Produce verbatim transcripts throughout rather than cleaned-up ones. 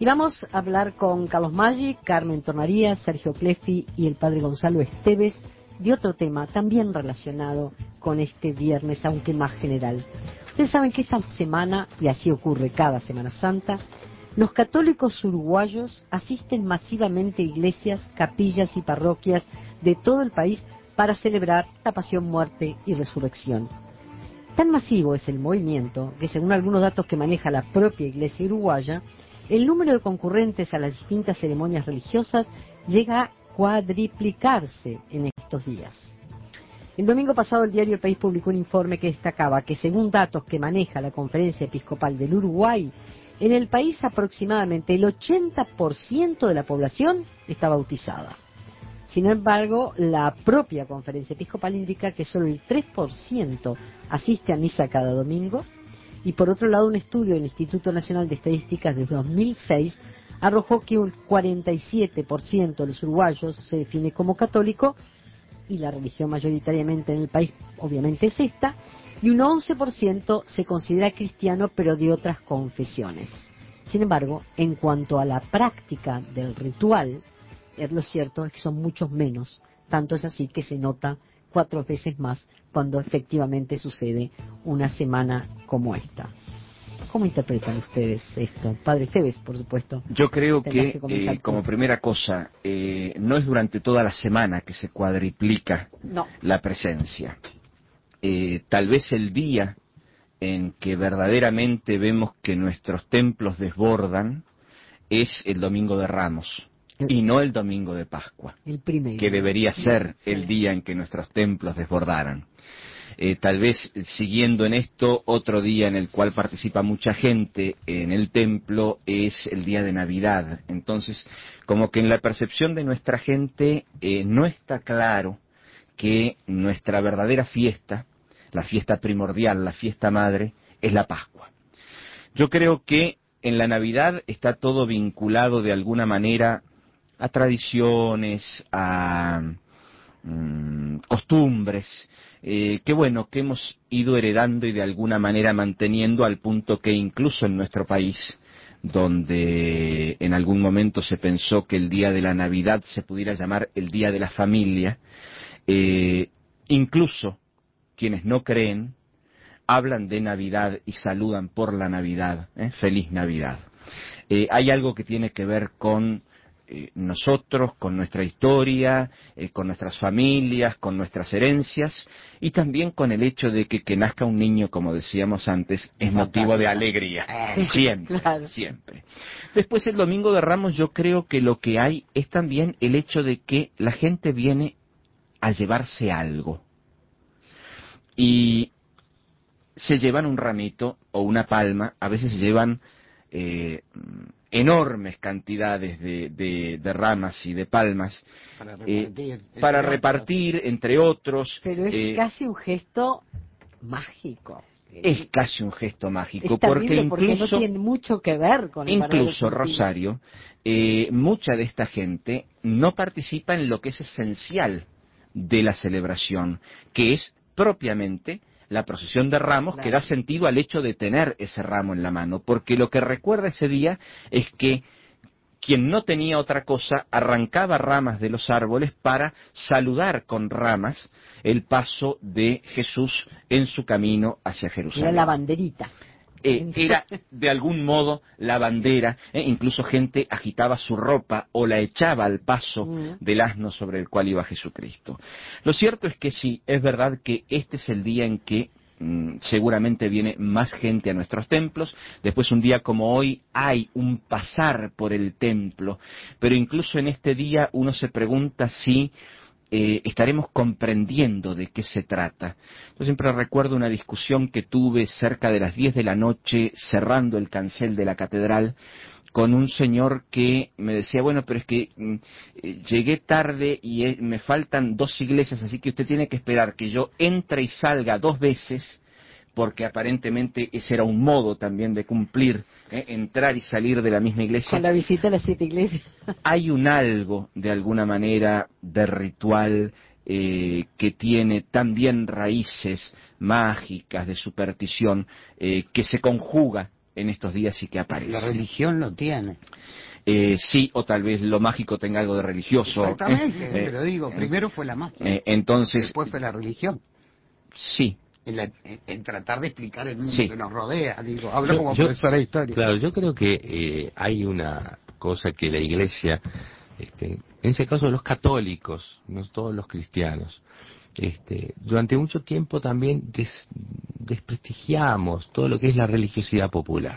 Y vamos a hablar con Carlos Maggi, Carmen Tornaría, Sergio Cleffi y el padre Gonzalo Esteves de otro tema también relacionado con este viernes, aunque más general. Ustedes saben que esta semana, y así ocurre cada Semana Santa, los católicos uruguayos asisten masivamente a iglesias, capillas y parroquias de todo el país para celebrar la pasión, muerte y resurrección. Tan masivo es el movimiento que, según algunos datos que maneja la propia Iglesia uruguaya, el número de concurrentes a las distintas ceremonias religiosas llega a cuadriplicarse en estos días. El domingo pasado el diario El País publicó un informe que destacaba que, según datos que maneja la Conferencia Episcopal del Uruguay, en el país aproximadamente el ochenta por ciento de la población está bautizada. Sin embargo, la propia Conferencia Episcopal indica que solo el tres por ciento asiste a misa cada domingo. Y por otro lado, un estudio del Instituto Nacional de Estadísticas de dos mil seis arrojó que un cuarenta y siete por ciento de los uruguayos se define como católico, y la religión mayoritariamente en el país obviamente es esta, y un once por ciento se considera cristiano pero de otras confesiones. Sin embargo, en cuanto a la práctica del ritual, lo cierto es que son muchos menos, tanto es así que se nota cuatro veces más cuando efectivamente sucede una semana como esta. ¿Cómo interpretan ustedes esto? Padre Esteves, por supuesto. Yo creo que, que eh, como primera cosa, eh, no es durante toda la semana que se cuadriplica no. la presencia. Eh, tal vez el día en que verdaderamente vemos que nuestros templos desbordan es el Domingo de Ramos. Y no el domingo de Pascua, el primero, que debería ser sí. el día en que nuestros templos desbordaran. Eh, tal vez siguiendo en esto, otro día en el cual participa mucha gente en el templo es el día de Navidad. Entonces, como que en la percepción de nuestra gente eh, no está claro que nuestra verdadera fiesta, la fiesta primordial, la fiesta madre, es la Pascua. Yo creo que en la Navidad está todo vinculado de alguna manera a tradiciones, a mmm, costumbres, eh, que bueno, que hemos ido heredando y de alguna manera manteniendo al punto que incluso en nuestro país, donde en algún momento se pensó que el día de la Navidad se pudiera llamar el día de la familia, eh, incluso quienes no creen hablan de Navidad y saludan por la Navidad, ¿eh? Feliz Navidad. Eh, hay algo que tiene que ver con Eh, nosotros, con nuestra historia, eh, con nuestras familias, con nuestras herencias y también con el hecho de que que nazca un niño, como decíamos antes, es motivo de alegría. Sí, siempre, claro. siempre. Después el Domingo de Ramos yo creo que lo que hay es también el hecho de que la gente viene a llevarse algo y se llevan un ramito o una palma, a veces se llevan eh, enormes cantidades de, de, de ramas y de palmas para repartir, eh, para entre repartir otros. entre otros. Pero es eh, casi un gesto mágico. Es casi un gesto mágico, es porque incluso, porque no tiene mucho que ver con el incluso Rosario, eh, mucha de esta gente no participa en lo que es esencial de la celebración, que es propiamente la procesión de ramos, claro, que da sentido al hecho de tener ese ramo en la mano, porque lo que recuerda ese día es que quien no tenía otra cosa arrancaba ramas de los árboles para saludar con ramas el paso de Jesús en su camino hacia Jerusalén. Era la banderita. Eh, era de algún modo la bandera, eh, incluso gente agitaba su ropa o la echaba al paso mm. del asno sobre el cual iba Jesucristo. Lo cierto es que sí, es verdad que este es el día en que mm, seguramente viene más gente a nuestros templos. Después, un día como hoy, hay un pasar por el templo, pero incluso en este día uno se pregunta si Eh, estaremos comprendiendo de qué se trata. Yo siempre recuerdo una discusión que tuve cerca de las diez de la noche, cerrando el cancel de la catedral, con un señor que me decía, bueno, pero es que mm, eh, llegué tarde y eh, me faltan dos iglesias, así que usted tiene que esperar que yo entre y salga dos veces, porque aparentemente ese era un modo también de cumplir, ¿eh? entrar y salir de la misma iglesia. Con la visita a las siete iglesias. Hay un algo, de alguna manera, de ritual eh, que tiene también raíces mágicas, de superstición, eh, que se conjuga en estos días y que aparece. La religión lo tiene. Eh, sí, o tal vez lo mágico tenga algo de religioso. Exactamente, Eh, pero digo, eh, primero fue la magia, eh, entonces, después fue la religión. sí. En, la, en, en tratar de explicar el mundo Sí. que nos rodea, digo, hablo Yo, como yo- profesora de historia. Claro, yo creo que eh, hay una cosa que la Iglesia, este, en ese caso los católicos, no todos los cristianos, este, durante mucho tiempo también des- desprestigiamos todo lo que es la religiosidad popular.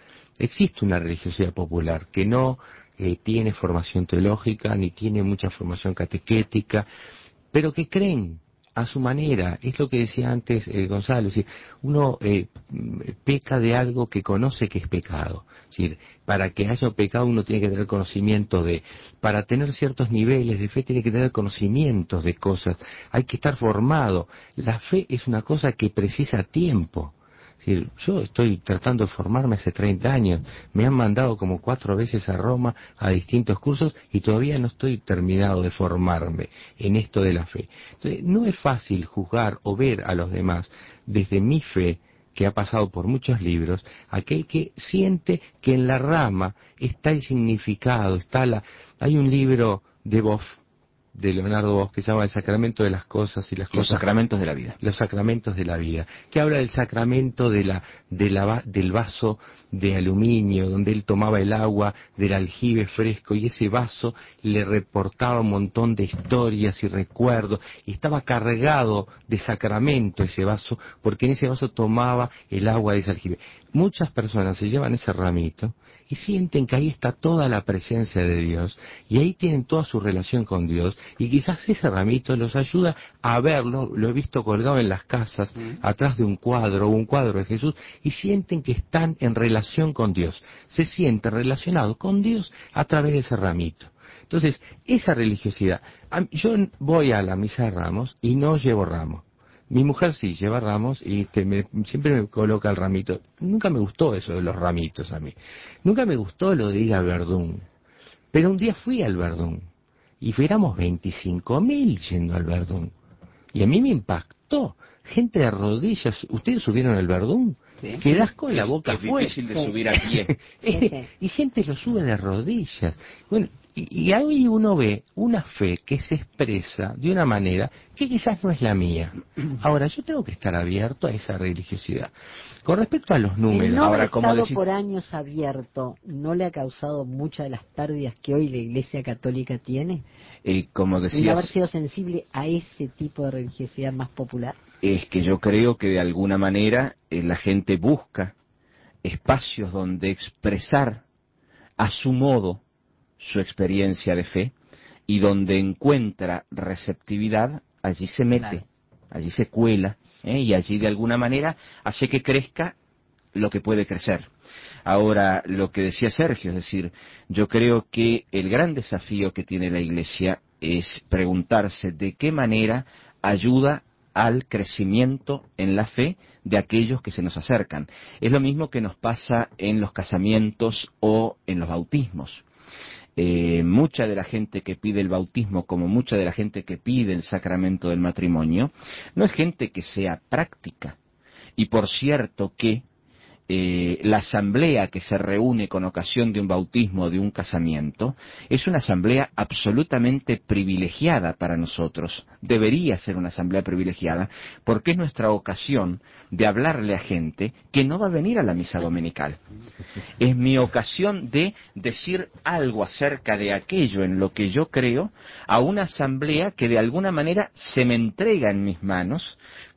Existe una religiosidad popular que no eh, tiene formación teológica ni tiene mucha formación catequética, pero que creen a su manera. Es lo que decía antes eh, Gonzalo, es decir, uno eh, peca de algo que conoce que es pecado. Es decir, para que haya pecado uno tiene que tener conocimiento de, para tener ciertos niveles de fe tiene que tener conocimientos de cosas, hay que estar formado. La fe es una cosa que precisa tiempo. Es decir, yo estoy tratando de formarme hace treinta años, me han mandado como cuatro veces a Roma a distintos cursos y todavía no estoy terminado de formarme en esto de la fe. Entonces, no es fácil juzgar o ver a los demás desde mi fe, que ha pasado por muchos libros, aquel que siente que en la rama está el significado, está la... Hay un libro de Boff, de Leonardo Bosch, que se llama El Sacramento de las Cosas y las Los Cosas... sacramentos de la vida. Los sacramentos de la vida, que habla del sacramento de la, de la, va- del vaso de aluminio, donde él tomaba el agua del aljibe fresco y ese vaso le reportaba un montón de historias y recuerdos, y estaba cargado de sacramento ese vaso, porque en ese vaso tomaba el agua de ese aljibe. Muchas personas se llevan ese ramito y sienten que ahí está toda la presencia de Dios, y ahí tienen toda su relación con Dios, y quizás ese ramito los ayuda a verlo, lo he visto colgado en las casas, atrás de un cuadro, un cuadro de Jesús, y sienten que están en relación con Dios, se sienten relacionados con Dios a través de ese ramito. Entonces, esa religiosidad, a- yo voy a la misa de Ramos y no llevo ramo. Mi mujer sí lleva ramos y este, me- siempre me coloca el ramito. Nunca me gustó eso de los ramitos a mí. Nunca me gustó lo de ir al Verdún. Pero un día fui al Verdún y éramos veinticinco mil yendo al Verdún. Y a mí me impactó. Gente de rodillas. ¿Ustedes subieron al Verdún? Sí. Quedás con la Es- boca es afuera. difícil de Sí. subir a pie. Sí, sí. Y gente lo sube de rodillas. Bueno, y, y ahí uno ve una fe que se expresa de una manera que quizás no es la mía. Ahora, yo tengo que estar abierto a esa religiosidad. Con respecto a los El números, no Ahora, haber como estado decís- por años abierto, ¿no le ha causado muchas de las pérdidas que hoy la Iglesia Católica tiene? Eh, como ¿Y no haber decías, sido sensible a ese tipo de religiosidad más popular? es que yo creo que de alguna manera eh, la gente busca espacios donde expresar a su modo su experiencia de fe, y donde encuentra receptividad, allí se mete, Claro. allí se cuela, ¿eh? Y allí de alguna manera hace que crezca lo que puede crecer. Ahora, lo que decía Sergio, es decir, yo creo que el gran desafío que tiene la Iglesia es preguntarse de qué manera ayuda al crecimiento en la fe de aquellos que se nos acercan. Es lo mismo que nos pasa en los casamientos o en los bautismos. Eh, mucha de la gente que pide el bautismo, como mucha de la gente que pide el sacramento del matrimonio, no es gente que sea práctica. Y por cierto que eh, la asamblea que se reúne con ocasión de un bautismo o de un casamiento es una asamblea absolutamente privilegiada para nosotros. Debería ser una asamblea privilegiada porque es nuestra ocasión de hablarle a gente que no va a venir a la misa dominical. Es mi ocasión de decir algo acerca de aquello en lo que yo creo a una asamblea que de alguna manera se me entrega en mis manos,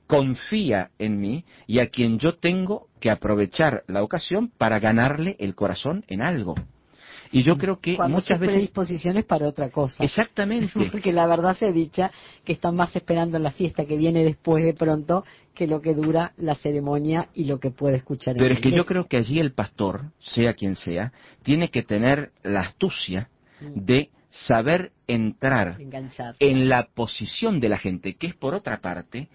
confía en mí y a quien yo tengo que aprovechar la ocasión para ganarle el corazón en algo. Y yo creo que Cuando muchas sus veces... predisposiciones para otra cosa. Exactamente. Porque la verdad se dicha que están más esperando la fiesta que viene después de pronto que lo que dura la ceremonia y lo que puede escuchar en Pero la es que yo iglesia. creo que allí el pastor, sea quien sea, tiene que tener la astucia de saber entrar Engancharse. en la posición de la gente, que es por otra parte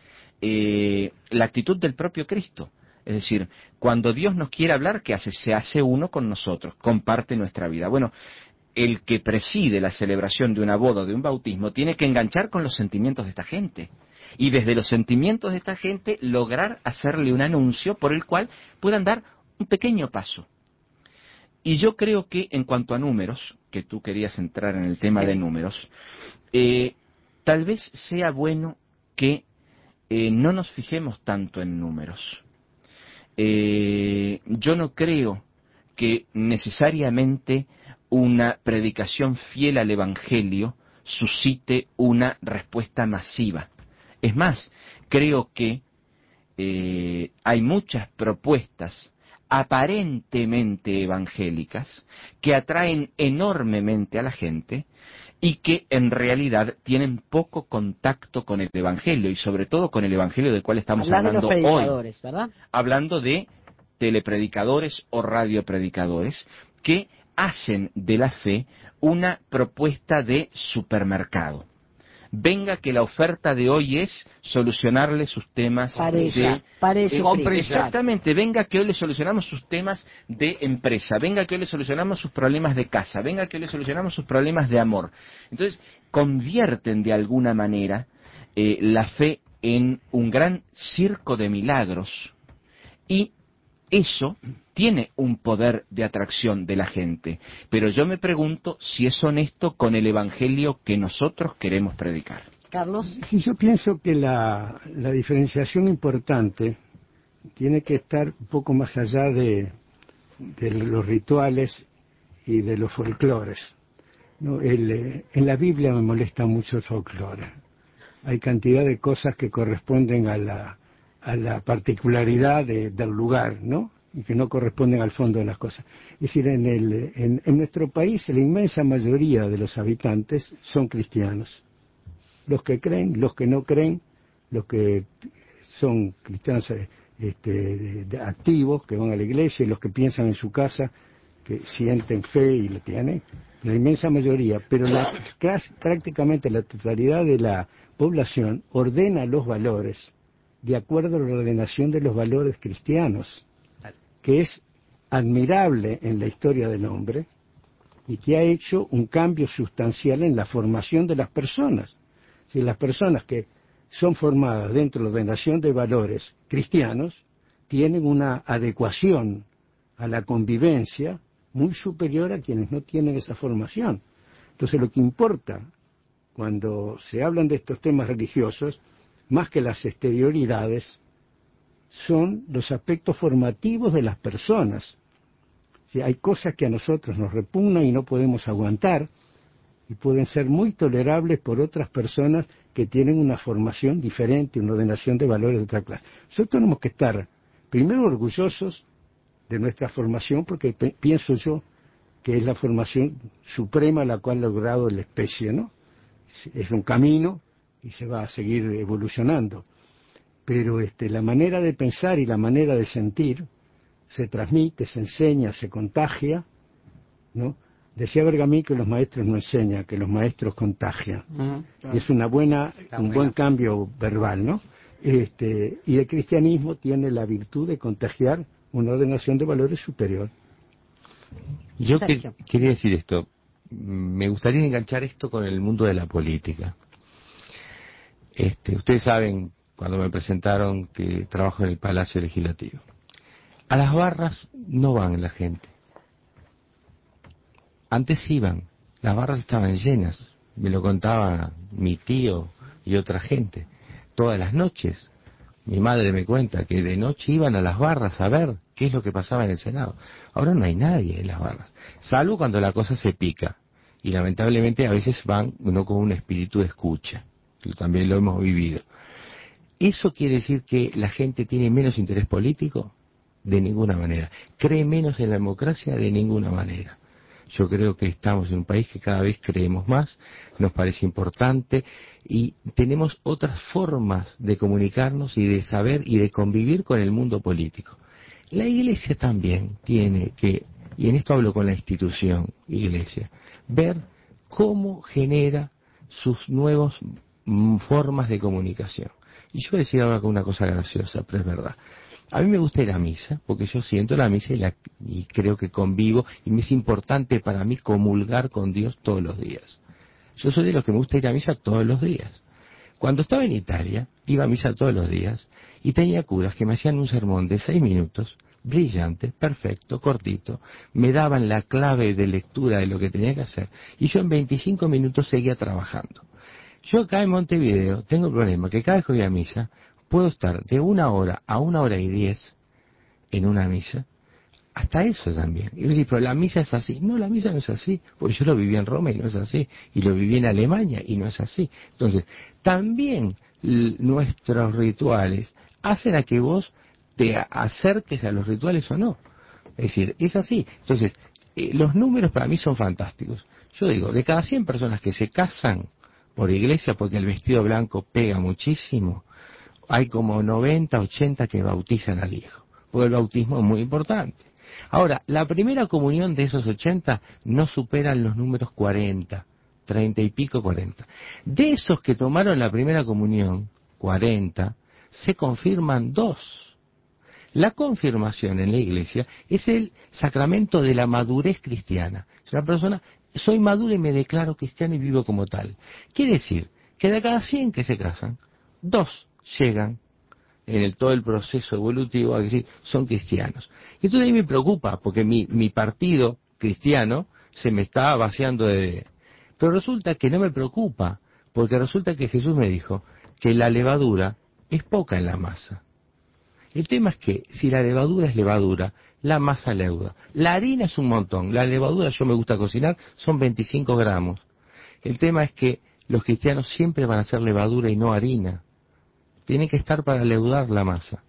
eh, la actitud del propio Cristo. Es decir, cuando Dios nos quiere hablar, ¿qué hace? Se hace uno con nosotros, comparte nuestra vida. Bueno, el que preside la celebración de una boda o de un bautismo tiene que enganchar con los sentimientos de esta gente. Y desde los sentimientos de esta gente lograr hacerle un anuncio por el cual puedan dar un pequeño paso. y yo creo que en cuanto a números, que tú querías entrar en el tema Sí. de números, eh, tal vez sea bueno que eh, no nos fijemos tanto en números. Eh, yo no creo que necesariamente una predicación fiel al Evangelio suscite una respuesta masiva. Es más, creo que eh, hay muchas propuestas aparentemente evangélicas que atraen enormemente a la gente y que en realidad tienen poco contacto con el Evangelio y sobre todo con el Evangelio del cual estamos Hablas de los hablando hoy, predicadores, ¿verdad? hablando de telepredicadores o radiopredicadores que hacen de la fe una propuesta de supermercado. Venga que la oferta de hoy es solucionarle sus temas Pareja, de... pareja, eh, compre ya. exactamente, venga que hoy le solucionamos sus temas de empresa, venga que hoy le solucionamos sus problemas de casa, venga que hoy le solucionamos sus problemas de amor. Entonces, convierten de alguna manera eh, la fe en un gran circo de milagros y eso tiene un poder de atracción de la gente, pero yo me pregunto si es honesto con el evangelio que nosotros queremos predicar. Carlos. Sí, yo pienso que la, la diferenciación importante tiene que estar un poco más allá de, de los rituales y de los folclores, ¿no? El, eh, en la Biblia me molesta mucho el folclore. Hay cantidad de cosas que corresponden a la, a la particularidad de, del lugar, ¿no? Y que no corresponden al fondo de las cosas. Es decir, en, el, en, en nuestro país la inmensa mayoría de los habitantes son cristianos. Los que creen, los que no creen, los que son cristianos este, de, de activos, que van a la iglesia, y los que piensan en su casa, que sienten fe y lo tienen, la inmensa mayoría, pero la, casi, prácticamente la totalidad de la población ordena los valores de acuerdo a la ordenación de los valores cristianos, que es admirable en la historia del hombre y que ha hecho un cambio sustancial en la formación de las personas. Si las personas que son formadas dentro de la ordenación de valores cristianos tienen una adecuación a la convivencia muy superior a quienes no tienen esa formación. Entonces lo que importa cuando se hablan de estos temas religiosos, más que las exterioridades, son los aspectos formativos de las personas. Si hay cosas que a nosotros nos repugnan y no podemos aguantar, y pueden ser muy tolerables por otras personas que tienen una formación diferente, una ordenación de valores de otra clase. Nosotros tenemos que estar, primero, orgullosos de nuestra formación, porque pe- pienso yo que es la formación suprema la cual ha logrado la especie, ¿no? Es un camino y se va a seguir evolucionando. Pero este, la manera de pensar y la manera de sentir se transmite, se enseña, se contagia, ¿no? Decía Bergamín que los maestros no enseñan, que los maestros contagian. Ujú, claro. Y es una buena, Está un buena. buen cambio verbal, ¿no? Este, y el cristianismo tiene la virtud de contagiar una ordenación de valores superior. Yo que- Sergio. quería decir esto. Me gustaría enganchar esto con el mundo de la política. Este, ustedes saben, cuando me presentaron, que trabajo en el Palacio Legislativo. A las barras no van la gente. Antes iban, las barras estaban llenas. Me lo contaba mi tío y otra gente. Todas las noches. Mi madre me cuenta que de noche iban a las barras a ver qué es lo que pasaba en el Senado. Ahora no hay nadie en las barras, salvo cuando la cosa se pica. Y lamentablemente a veces van no con un espíritu de escucha. Que también lo hemos vivido. ¿Eso quiere decir que la gente tiene menos interés político? De ninguna manera. ¿Cree menos en la democracia? De ninguna manera. Yo creo que estamos en un país que cada vez creemos más, nos parece importante y tenemos otras formas de comunicarnos y de saber y de convivir con el mundo político. La Iglesia también tiene que, y en esto hablo con la institución Iglesia, ver cómo genera sus nuevas mm, formas de comunicación. Y yo voy a decir ahora una cosa graciosa, pero es verdad. A mí me gusta ir a misa, porque yo siento la misa y, la, y creo que convivo, y me es importante para mí comulgar con Dios todos los días. Yo soy de los que me gusta ir a misa todos los días. Cuando estaba en Italia, iba a misa todos los días, y tenía curas que me hacían un sermón de seis minutos, brillante, perfecto, cortito, me daban la clave de lectura de lo que tenía que hacer, y yo en veinticinco minutos seguía trabajando. Yo acá en Montevideo tengo el problema que cada vez que voy a misa, puedo estar de una hora a una hora y diez en una misa, hasta eso también. Y decir, pero la misa es así. No, la misa no es así, porque yo lo viví en Roma y no es así, y lo viví en Alemania y no es así. Entonces, también l- nuestros rituales hacen a que vos te a- acerques a los rituales o no. Es decir, es así. Entonces, eh, los números para mí son fantásticos. Yo digo, de cada cien personas que se casan por iglesia, porque el vestido blanco pega muchísimo, hay como noventa, ochenta que bautizan al hijo, porque el bautismo es muy importante. Ahora, la primera comunión de esos ochenta no superan los números cuarenta, treinta y pico, cuarenta. De esos que tomaron la primera comunión, cuarenta, se confirman dos. La confirmación en la iglesia es el sacramento de la madurez cristiana. Es una persona, soy madura y me declaro cristiano y vivo como tal. Quiere decir que de cada cien que se casan, dos llegan en el, todo el proceso evolutivo a decir son cristianos. Y entonces ahí me preocupa, porque mi, mi partido cristiano se me está vaciando de... Pero resulta que no me preocupa, porque resulta que Jesús me dijo que la levadura es poca en la masa. El tema es que si la levadura es levadura, la masa leuda. La harina es un montón, la levadura, yo me gusta cocinar, son veinticinco gramos. El tema es que los cristianos siempre van a ser levadura y no harina. Tiene que estar para leudar la masa.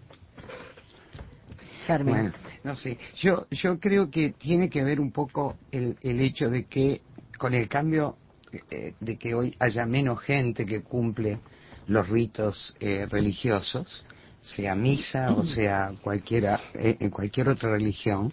Carmen. Bueno, no sé, yo yo creo que tiene que ver un poco el, el hecho de que con el cambio eh, de que hoy haya menos gente que cumple los ritos eh, religiosos, sea misa o sea cualquiera eh, en cualquier otra religión,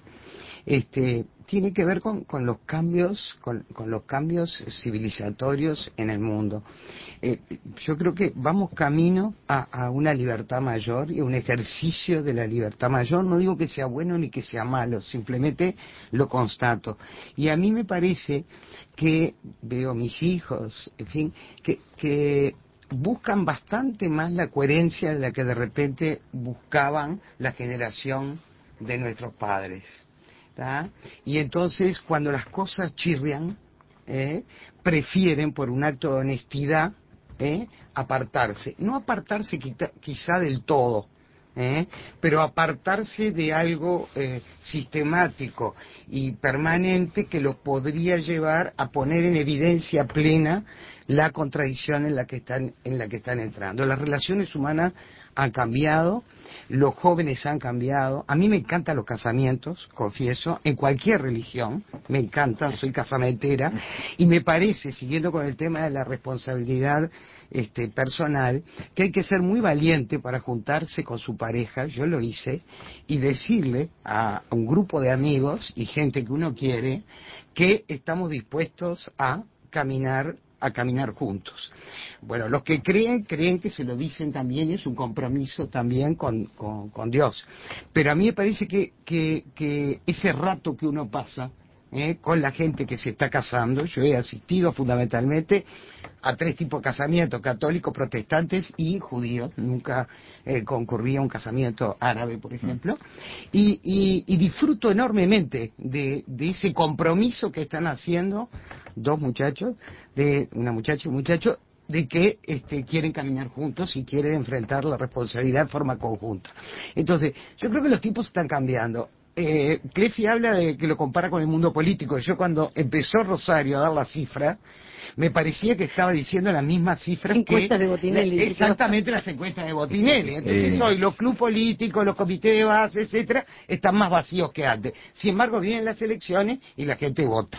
este tiene que ver con, con los cambios con, con los cambios civilizatorios en el mundo. Eh, yo creo que vamos camino a, a una libertad mayor y a un ejercicio de la libertad mayor. No digo que sea bueno ni que sea malo, simplemente lo constato. Y a mí me parece que veo mis hijos, en fin, que, que buscan bastante más la coherencia de la que de repente buscaban la generación de nuestros padres. ¿tá? Y entonces cuando las cosas chirrian, ¿eh? prefieren por un acto de honestidad ¿eh? apartarse, no apartarse quita, quizá del todo, ¿eh? pero apartarse de algo eh, sistemático y permanente que los podría llevar a poner en evidencia plena la contradicción en la que están en la que están entrando. Las relaciones humanas han cambiado, los jóvenes han cambiado. A mí me encantan los casamientos, confieso, en cualquier religión, me encantan, soy casamentera, y me parece, siguiendo con el tema de la responsabilidad este, personal, que hay que ser muy valiente para juntarse con su pareja, yo lo hice, y decirle a un grupo de amigos y gente que uno quiere que estamos dispuestos a caminar a caminar juntos. Bueno, los que creen, creen que se lo dicen también, es un compromiso también con, con, con Dios. Pero a mí me parece que, que, que ese rato que uno pasa eh, con la gente que se está casando, yo he asistido fundamentalmente a tres tipos de casamientos, católicos, protestantes y judíos, nunca eh, concurrí a un casamiento árabe, por ejemplo, y, y, y disfruto enormemente de, de ese compromiso que están haciendo dos muchachos, de una muchacha y un muchacho, de que este, quieren caminar juntos y quieren enfrentar la responsabilidad de forma conjunta. Entonces, yo creo que los tiempos están cambiando. Eh, Clefi habla de que lo compara con el mundo político. Yo cuando empezó Rosario a dar la cifra, me parecía que estaba diciendo las mismas cifras Encuestas que... de Botinelli. Exactamente, las encuestas de Botinelli. Entonces Eh. hoy los clubes políticos, los comités de base, etcétera, están más vacíos que antes. Sin embargo, vienen las elecciones y la gente vota.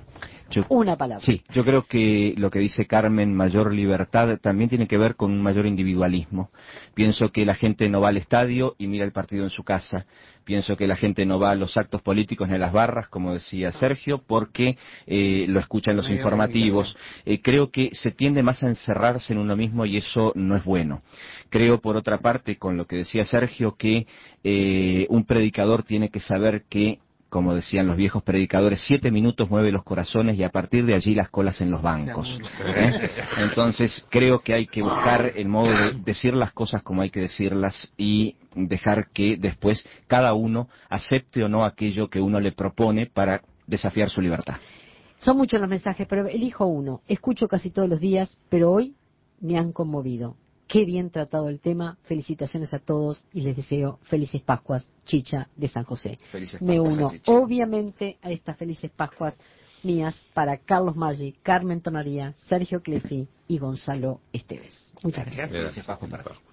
Yo, Una palabra. Sí, yo creo que lo que dice Carmen, mayor libertad, también tiene que ver con un mayor individualismo. Pienso que la gente no va al estadio y mira el partido en su casa. Pienso que la gente no va a los actos políticos ni a las barras, como decía Sergio, porque eh, lo escuchan los informativos. Eh, creo que se tiende más a encerrarse en uno mismo y eso no es bueno. Creo, por otra parte, con lo que decía Sergio, que eh, un predicador tiene que saber que como decían los viejos predicadores, siete minutos mueve los corazones y a partir de allí las colas en los bancos. ¿eh? Entonces creo que hay que buscar el modo de decir las cosas como hay que decirlas y dejar que después cada uno acepte o no aquello que uno le propone para desafiar su libertad. Son muchos los mensajes, pero elijo uno. Escucho casi todos los días, pero hoy me han conmovido. Qué bien tratado el tema. Felicitaciones a todos y les deseo felices Pascuas, Chicha de San José. Felices Me Pascuas, uno, Chicha. obviamente, a estas felices Pascuas mías para Carlos Maggi, Carmen Tonaría, Sergio Clefi y Gonzalo Esteves. Muchas gracias. Felices Pascuas para ti.